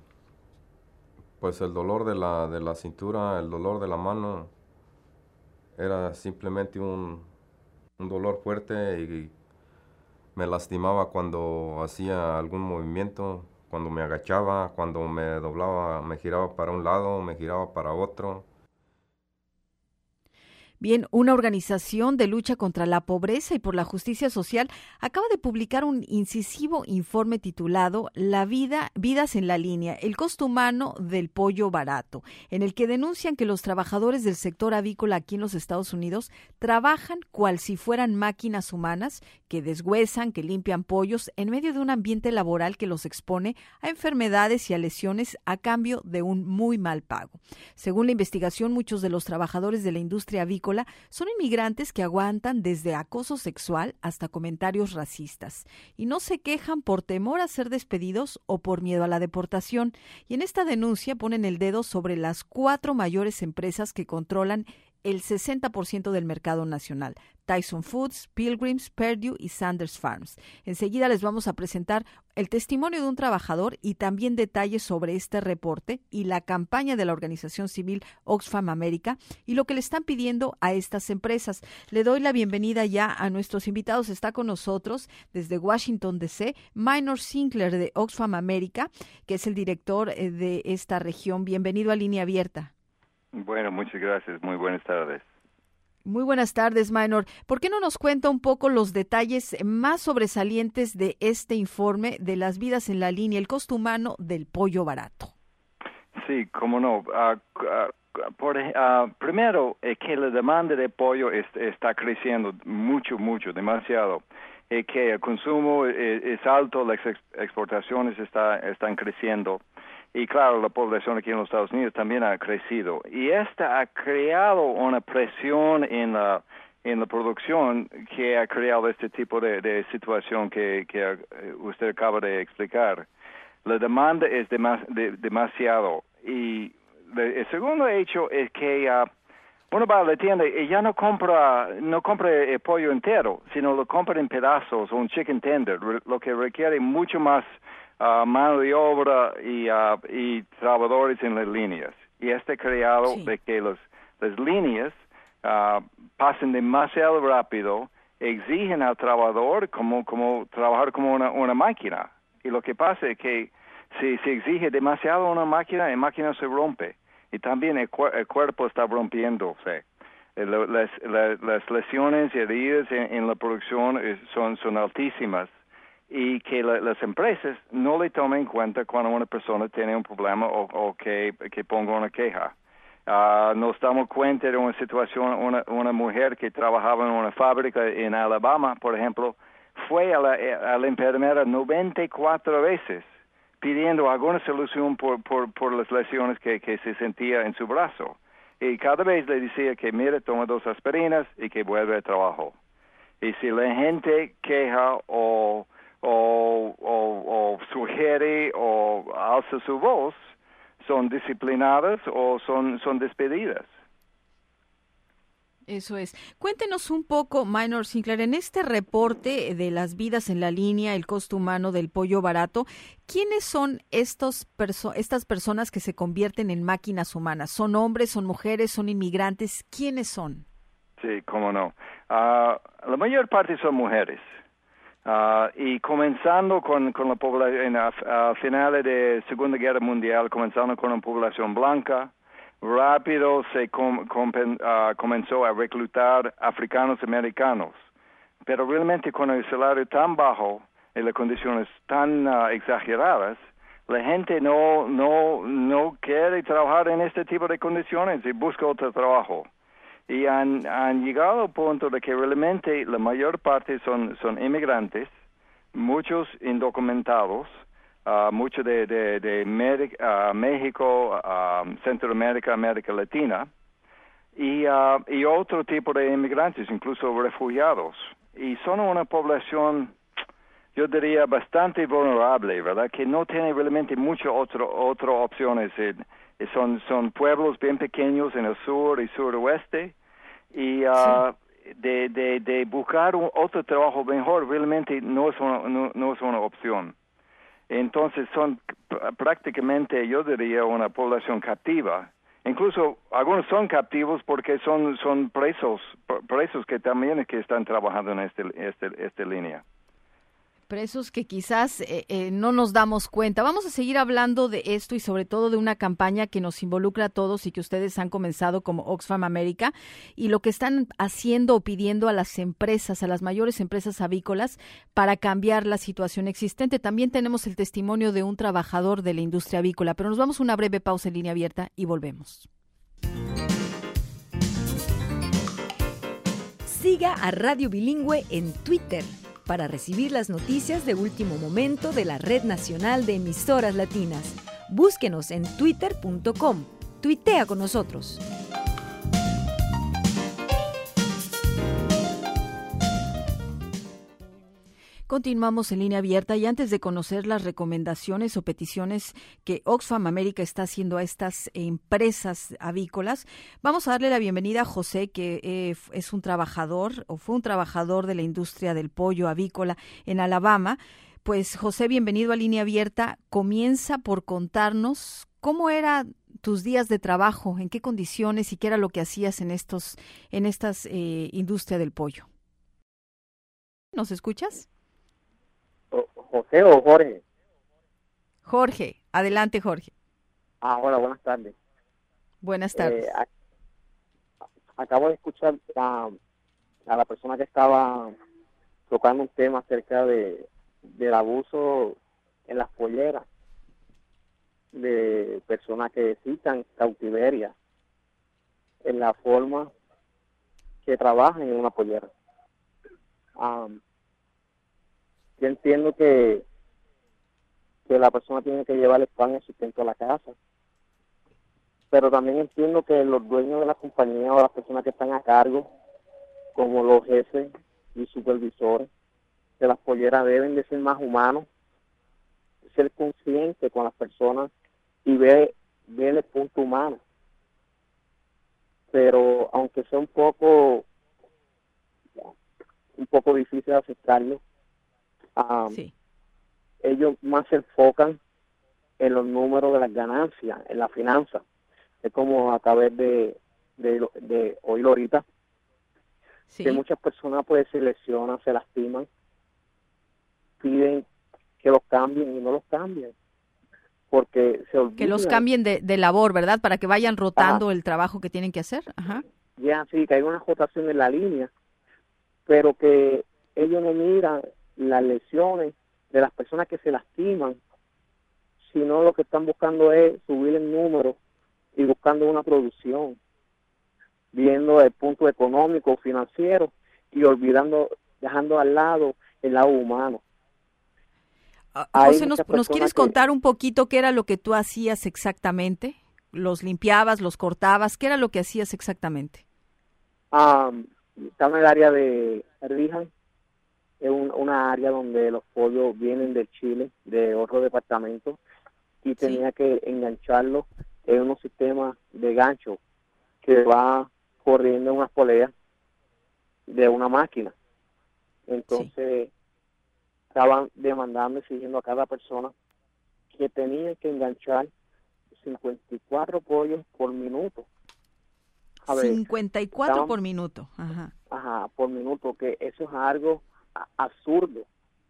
pues el dolor de la, de la cintura, el dolor de la mano, era simplemente un, un dolor fuerte y me lastimaba cuando hacía algún movimiento, cuando me agachaba, cuando me doblaba, me giraba para un lado, me giraba para otro. Bien, una organización de lucha contra la pobreza y por la justicia social acaba de publicar un incisivo informe titulado La vida, vidas en la línea, el costo humano del pollo barato, en el que denuncian que los trabajadores del sector avícola aquí en los Estados Unidos trabajan cual si fueran máquinas humanas que deshuesan, que limpian pollos en medio de un ambiente laboral que los expone a enfermedades y a lesiones a cambio de un muy mal pago. Según la investigación, muchos de los trabajadores de la industria avícola son inmigrantes que aguantan desde acoso sexual hasta comentarios racistas y no se quejan por temor a ser despedidos o por miedo a la deportación. Y en esta denuncia ponen el dedo sobre las cuatro mayores empresas que controlan el sesenta por ciento del mercado nacional: Tyson Foods, Pilgrims, Perdue y Sanders Farms. Enseguida les vamos a presentar el testimonio de un trabajador y también detalles sobre este reporte y la campaña de la organización civil Oxfam América y lo que le están pidiendo a estas empresas. Le doy la bienvenida ya a nuestros invitados. Está con nosotros desde Washington, D C, Minor Sinclair de Oxfam América, que es el director de esta región. Bienvenido a Línea Abierta. Bueno, muchas gracias. Muy buenas tardes. Muy buenas tardes, Minor. ¿Por qué no nos cuenta un poco los detalles más sobresalientes de este informe de las vidas en la línea, el costo humano del pollo barato? Sí, cómo no. Uh, uh, por, uh, primero, eh, que la demanda de pollo es, está creciendo mucho, mucho, demasiado. Eh, que el consumo es, es alto, las ex exportaciones está, están creciendo. Y claro, la población aquí en los Estados Unidos también ha crecido. Y esta ha creado una presión en la, en la producción que ha creado este tipo de, de situación que, que usted acaba de explicar. La demanda es demas, de, demasiado. Y el segundo hecho es que uh, uno va a la tienda y ya no compra, no compra el pollo entero, sino lo compra en pedazos o un chicken tender, lo que requiere mucho más Uh, mano de obra y, uh, y trabajadores en las líneas. Y este creado sí. de que los, las líneas uh, pasen demasiado rápido, exigen al trabajador como, como trabajar como una, una máquina. Y lo que pasa es que si se exige demasiado una máquina, la máquina se rompe. Y también el, cu el cuerpo está rompiéndose. Las, las, las lesiones y heridas en, en la producción son, son altísimas. Y que la, las empresas no le tomen en cuenta cuando una persona tiene un problema o, o que, que ponga una queja. Uh, nos damos cuenta de una situación, una, una mujer que trabajaba en una fábrica en Alabama, por ejemplo, fue a la, a la enfermera noventa y cuatro veces pidiendo alguna solución por, por, por las lesiones que, que se sentía en su brazo. Y cada vez le decía que, mire, toma dos aspirinas y que vuelve al trabajo. Y si la gente queja o O, o, o sugiere o alza su voz, son disciplinadas o son, son despedidas. Eso es. Cuéntenos un poco, Minor Sinclair, en este reporte de las vidas en la línea, el costo humano del pollo barato, ¿quiénes son estos perso estas personas que se convierten en máquinas humanas? ¿Son hombres, son mujeres, son inmigrantes? ¿Quiénes son? Sí, cómo no. Uh, la mayor parte son mujeres. Uh, y comenzando con, con la población, a, a finales de Segunda Guerra Mundial, comenzando con una población blanca, rápido se com, com, uh, comenzó a reclutar africanos americanos. Pero realmente con el salario tan bajo y las condiciones tan uh, exageradas, la gente no, no, no quiere trabajar en este tipo de condiciones y busca otro trabajo. Y han, han llegado al punto de que realmente la mayor parte son, son inmigrantes, muchos indocumentados, uh, muchos de, de, de uh, México, uh, Centroamérica, América Latina, y, uh, y otro tipo de inmigrantes, incluso refugiados. Y son una población, yo diría, bastante vulnerable, ¿verdad? Que no tiene realmente muchas otras otro opciones. Eh, son, son pueblos bien pequeños en el sur y suroeste. Y uh, sí. de, de, de buscar un, otro trabajo mejor realmente no es una, no, no es una opción. Entonces son prácticamente, yo diría, una población captiva. Incluso algunos son captivos porque son, son presos, presos que también que están trabajando en este, este, esta línea. Presos que quizás eh, eh, no nos damos cuenta. Vamos a seguir hablando de esto y sobre todo de una campaña que nos involucra a todos y que ustedes han comenzado como Oxfam America y lo que están haciendo o pidiendo a las empresas, a las mayores empresas avícolas para cambiar la situación existente. También tenemos el testimonio de un trabajador de la industria avícola, pero nos vamos a una breve pausa en línea abierta y volvemos. Siga a Radio Bilingüe en Twitter para recibir las noticias de último momento de la Red Nacional de Emisoras Latinas. Búsquenos en twitter punto com. Tuitea con nosotros. Continuamos en línea abierta y antes de conocer las recomendaciones o peticiones que Oxfam America está haciendo a estas empresas avícolas, vamos a darle la bienvenida a José, que eh, es un trabajador o fue un trabajador de la industria del pollo avícola en Alabama. Pues José, bienvenido a Línea Abierta. Comienza por contarnos cómo eran tus días de trabajo, en qué condiciones y qué era lo que hacías en estos en estas eh, industria del pollo. ¿Nos escuchas? ¿José o Jorge? Jorge, adelante Jorge. Ah, hola, buenas tardes. Buenas tardes. Eh, a, acabo de escuchar a, a la persona que estaba tocando un tema acerca de del abuso en las polleras, de personas que citan cautiveria en la forma que trabajan en una pollera. Um, Yo entiendo que, que la persona tiene que llevar el pan y el sustento a la casa, pero también entiendo que los dueños de la compañía o las personas que están a cargo, como los jefes y supervisores de las polleras, deben de ser más humanos, ser conscientes con las personas y ver, ver el punto humano. Pero aunque sea un poco, un poco difícil aceptarlo, Um, sí. ellos más se enfocan en los números de las ganancias, en la finanza. Es como a través de, de, de oírlo ahorita, sí. que muchas personas pues se lesionan, se lastiman, piden que los cambien y no los cambian, porque se olvidan. Que los cambien de, de labor, ¿verdad? Para que vayan rotando Ajá. el trabajo que tienen que hacer. Ajá. Ya, sí, que hay una rotación en la línea, pero que ellos no miran las lesiones de las personas que se lastiman, sino lo que están buscando es subir el número y buscando una producción, viendo el punto económico, financiero y olvidando, dejando al lado el lado humano. Uh, José, ¿nos, ¿nos quieres que... contar un poquito qué era lo que tú hacías exactamente? ¿Los limpiabas, los cortabas? ¿Qué era lo que hacías exactamente? Um, estaba en el área de Rijan. Es un, una área donde los pollos vienen de Chile, de otro departamento, y tenía sí. que engancharlos en unos sistemas de gancho que va corriendo unas poleas de una máquina. Entonces, sí. estaban demandando, exigiendo a cada persona que tenían que enganchar cincuenta y cuatro pollos por minuto. A ver, cincuenta y cuatro estaban, por minuto. Ajá. Ajá, por minuto, que eso es algo absurdo,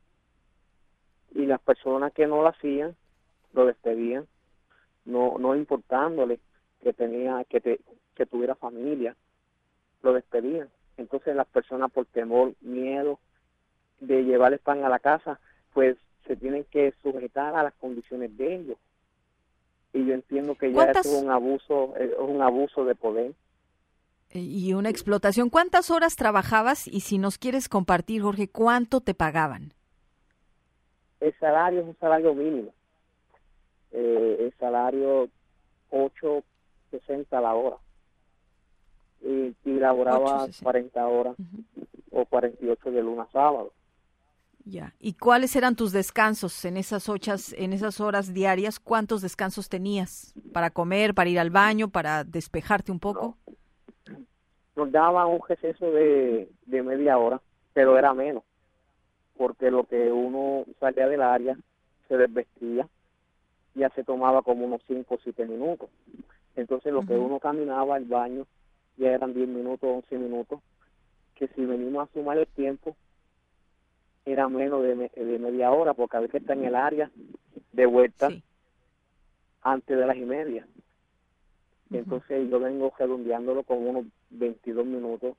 y las personas que no lo hacían lo despedían, no no importándole que tenía que te, que tuviera familia, lo despedían. Entonces las personas, por temor, miedo de llevar el pan a la casa, pues se tienen que sujetar a las condiciones de ellos, y yo entiendo que ya es un abuso, es un abuso de poder y una explotación. ¿Cuántas horas trabajabas? Y si nos quieres compartir, Jorge, ¿cuánto te pagaban? El salario es un salario mínimo. Eh, el salario ocho sesenta la hora. Y, y laboraba cuarenta horas uh-huh. o cuarenta y ocho de lunes a sábado. Ya. ¿Y cuáles eran tus descansos en esas ochas, en esas horas diarias? ¿Cuántos descansos tenías? ¿Para comer, para ir al baño, para despejarte un poco? No. Nos daba un receso de, de media hora, pero era menos, porque lo que uno salía del área se desvestía, ya se tomaba como unos cinco o siete minutos. Entonces lo uh-huh. que uno caminaba al baño ya eran diez minutos, once minutos, que si venimos a sumar el tiempo, era menos de, me, de media hora, porque a veces está en el área de vuelta sí. antes de las y media. Uh-huh. Entonces yo vengo redondeándolo con unos veintidós minutos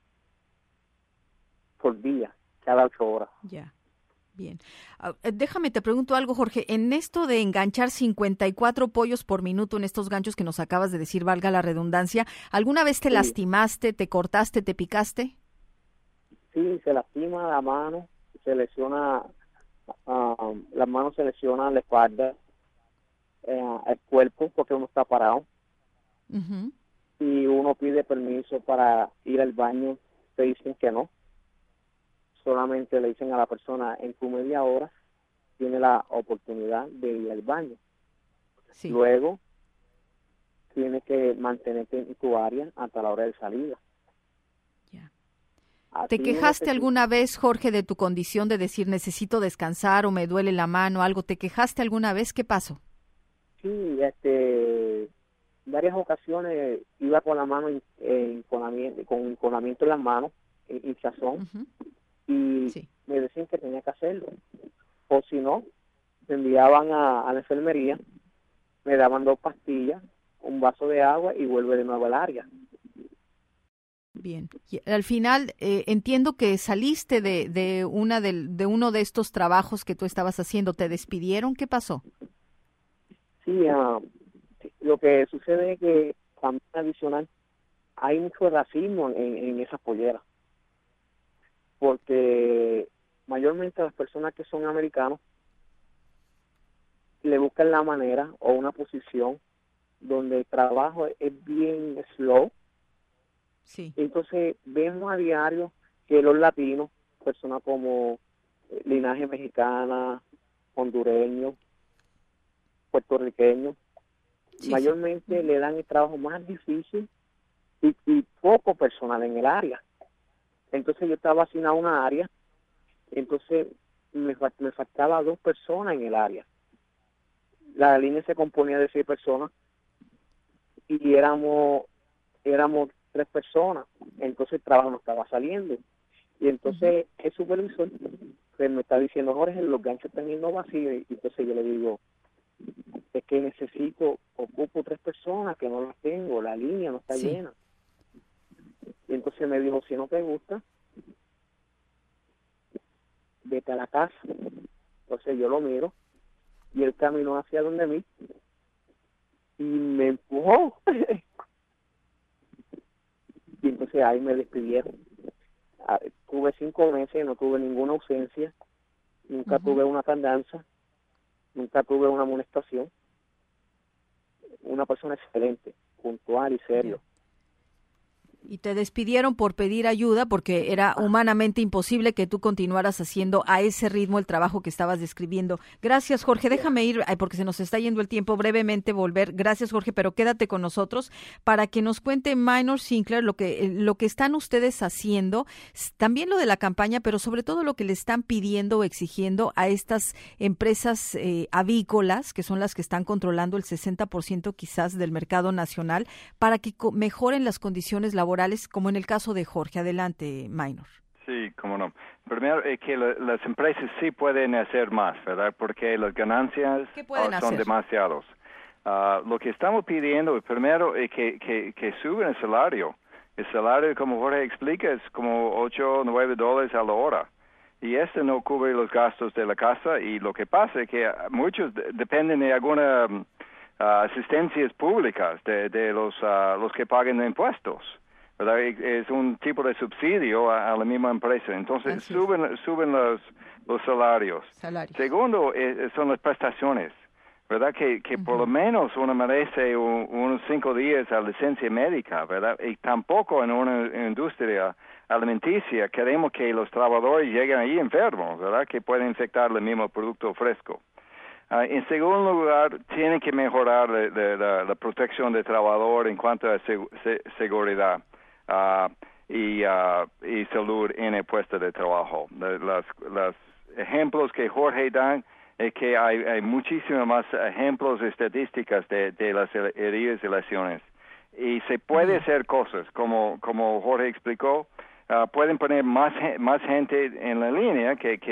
por día, cada ocho horas. Ya. Yeah. Bien. Uh, déjame, te pregunto algo, Jorge. En esto de enganchar cincuenta y cuatro pollos por minuto en estos ganchos que nos acabas de decir, valga la redundancia, ¿alguna vez te sí. lastimaste, te cortaste, te picaste? Sí, se lastima la mano, se lesiona, uh, las manos se lesionan, la espalda, eh, el cuerpo, porque uno está parado. Uh-huh. Y uno pide permiso para ir al baño, te dicen que no. Solamente le dicen a la persona, en tu media hora tiene la oportunidad de ir al baño. Sí. Luego, tienes que mantenerte en tu área hasta la hora de salida. Yeah. ¿Te quejaste te... alguna vez, Jorge, de tu condición de decir necesito descansar o me duele la mano, algo? ¿Te quejaste alguna vez? ¿Qué pasó? Sí, este, varias ocasiones iba con la mano en, en enconamiento, con enconamiento en las manos, en hinchazón. Uh-huh. Y sí. me decían que tenía que hacerlo. O si no, me enviaban a, a la enfermería, me daban dos pastillas, un vaso de agua y vuelve de nuevo al área. Bien. Y al final, eh, entiendo que saliste de, de, una de, de uno de estos trabajos que tú estabas haciendo. ¿Te despidieron? ¿Qué pasó? Sí, uh, lo que sucede es que también adicional, hay mucho racismo en, en esas polleras. Porque mayormente las personas que son americanos le buscan la manera o una posición donde el trabajo es bien slow. Sí. Entonces vemos a diario que los latinos, personas como linaje mexicana, hondureño, puertorriqueño, sí, mayormente sí. le dan el trabajo más difícil y, y poco personal en el área. Entonces yo estaba asignado a una área, entonces me, me faltaba dos personas en el área. La línea se componía de seis personas y éramos éramos tres personas, entonces el trabajo no estaba saliendo. Y entonces uh-huh. el supervisor pues, me está diciendo, Jorge, los ganchos están yendo vacíos, y entonces yo le digo, es que necesito, ocupo tres personas que no las tengo, la línea no está sí. llena. Y entonces me dijo, si no te gusta, vete a la casa. Entonces yo lo miro y él caminó hacia donde mí y me empujó. Y entonces ahí me despidieron. Tuve cinco meses, no tuve ninguna ausencia, nunca uh-huh. tuve una tardanza, nunca tuve una amonestación. Una persona excelente, puntual y serio. Yeah. Y te despidieron por pedir ayuda porque era humanamente imposible que tú continuaras haciendo a ese ritmo el trabajo que estabas describiendo. Gracias, Jorge. Déjame ir, porque se nos está yendo el tiempo, brevemente volver. Gracias, Jorge, pero quédate con nosotros para que nos cuente Minor Sinclair lo que, lo que están ustedes haciendo, también lo de la campaña, pero sobre todo lo que le están pidiendo o exigiendo a estas empresas eh, avícolas, que son las que están controlando el sesenta por ciento quizás del mercado nacional, para que co- mejoren las condiciones laborales, como en el caso de Jorge. Adelante, Minor. Sí, cómo no. Primero, es que la, las empresas sí pueden hacer más, ¿verdad? Porque las ganancias uh, son hacer? demasiados. Uh, lo que estamos pidiendo, primero, es que, que, que suban el salario. El salario, como Jorge explica, es como ocho o nueve dólares a la hora. Y este no cubre los gastos de la casa. Y lo que pasa es que muchos de, dependen de alguna um, uh, asistencias públicas de, de los, uh, los que pagan impuestos. ¿verdad? Es un tipo de subsidio a, a la misma empresa. Entonces, Así suben es. suben los, los salarios. salarios. Segundo, eh, son las prestaciones, ¿verdad? Que, que uh-huh. por lo menos uno merece un, unos cinco días a licencia médica, ¿verdad? Y tampoco en una industria alimenticia queremos que los trabajadores lleguen ahí enfermos, ¿verdad? Que pueden infectar el mismo producto fresco. Uh, en segundo lugar, tienen que mejorar la, la, la protección del trabajador en cuanto a seg- se- seguridad. Uh, y, uh, y salud en el puesto de trabajo. Los ejemplos que Jorge dan es que hay, hay muchísimos más ejemplos estadísticas de, de las heridas y lesiones. Y se puede uh-huh. hacer cosas, como, como Jorge explicó, uh, pueden poner más, más gente en la línea que, que dis-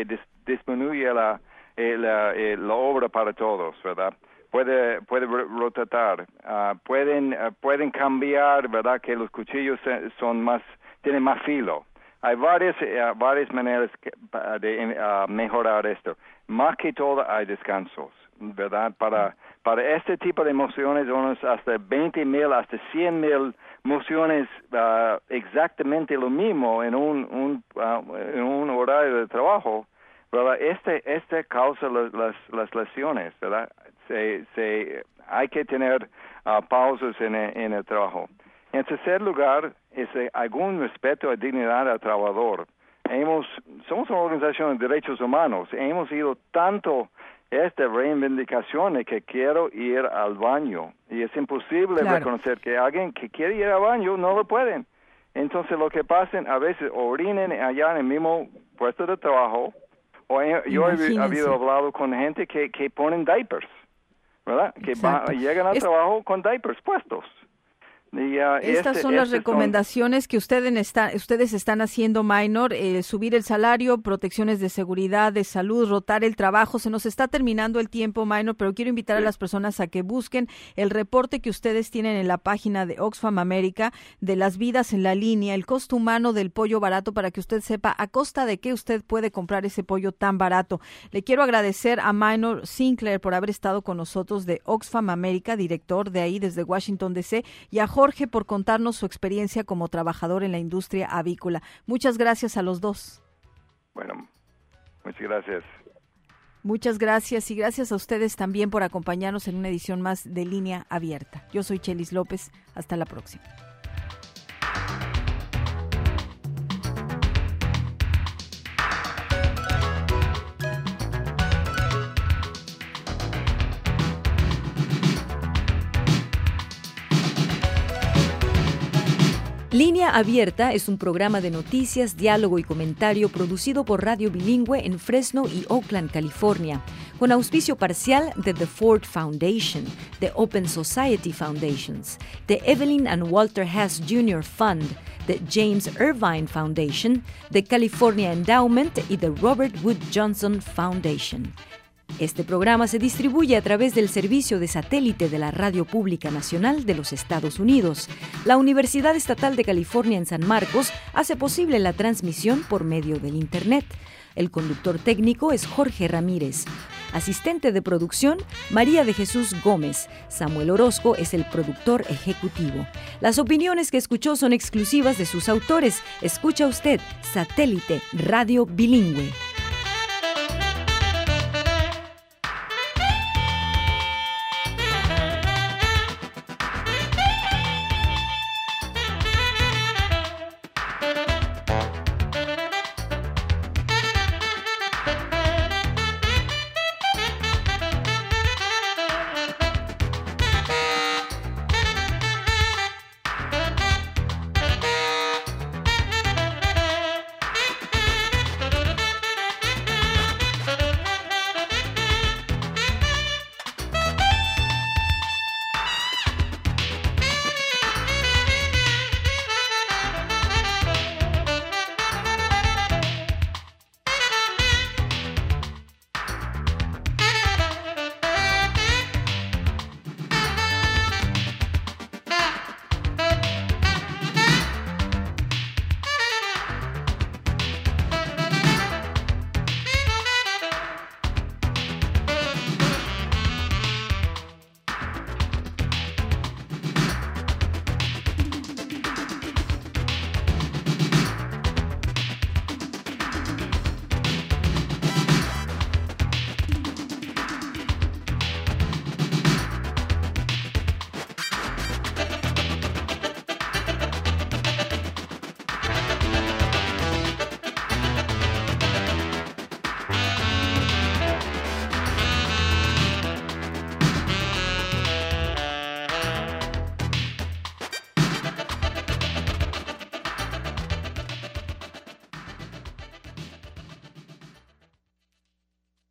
disminuye la, eh, la, eh, la obra para todos, ¿verdad? Puede, puede rotar, uh, pueden, uh, pueden cambiar, ¿verdad? Que los cuchillos son más, tienen más filo. Hay varias, uh, varias maneras que, uh, de uh, mejorar esto. Más que todo hay descansos, ¿verdad? Para, para este tipo de emociones, unos hasta veinte mil, hasta cien mil mociones uh, exactamente lo mismo en un, un, uh, en un horario de trabajo, ¿verdad? Este, este causa las, las, las lesiones, ¿verdad? Se, se, hay que tener uh, pausas en el, en el trabajo. En tercer lugar, es eh, algún respeto a dignidad al trabajador. Hemos, somos una organización de derechos humanos. Hemos ido tanto esta reivindicación de que quiero ir al baño. Y es imposible claro. reconocer que alguien que quiere ir al baño no lo pueden. Entonces lo que pasa, a veces orinen allá en el mismo puesto de trabajo. O he, yo he habido hablado con gente que, que ponen diapers, ¿verdad? Que va, llegan al es... trabajo con diapers puestos. Y, uh, Estas este, son las este recomendaciones son... que ustedes, está, ustedes están haciendo, Minor, eh, subir el salario, protecciones de seguridad, de salud, rotar el trabajo. Se nos está terminando el tiempo, Minor, pero quiero invitar sí. a las personas a que busquen el reporte que ustedes tienen en la página de Oxfam América de las vidas en la línea, el costo humano del pollo barato, para que usted sepa a costa de qué usted puede comprar ese pollo tan barato. Le quiero agradecer a Minor Sinclair por haber estado con nosotros de Oxfam América, director de ahí desde Washington D C, y a Jorge por contarnos su experiencia como trabajador en la industria avícola. Muchas gracias a los dos. Bueno, muchas gracias. Muchas gracias y gracias a ustedes también por acompañarnos en una edición más de Línea Abierta. Yo soy Chelis López. Hasta la próxima. Línea Abierta es un programa de noticias, diálogo y comentario producido por Radio Bilingüe en Fresno y Oakland, California, con auspicio parcial de The Ford Foundation, de Open Society Foundations, de Evelyn and Walter Hess junior Fund, de James Irvine Foundation, de California Endowment y de Robert Wood Johnson Foundation. Este programa se distribuye a través del servicio de satélite de la Radio Pública Nacional de los Estados Unidos. La Universidad Estatal de California en San Marcos hace posible la transmisión por medio del Internet. El conductor técnico es Jorge Ramírez. Asistente de producción, María de Jesús Gómez. Samuel Orozco es el productor ejecutivo. Las opiniones que escuchó son exclusivas de sus autores. Escucha usted Satélite Radio Bilingüe.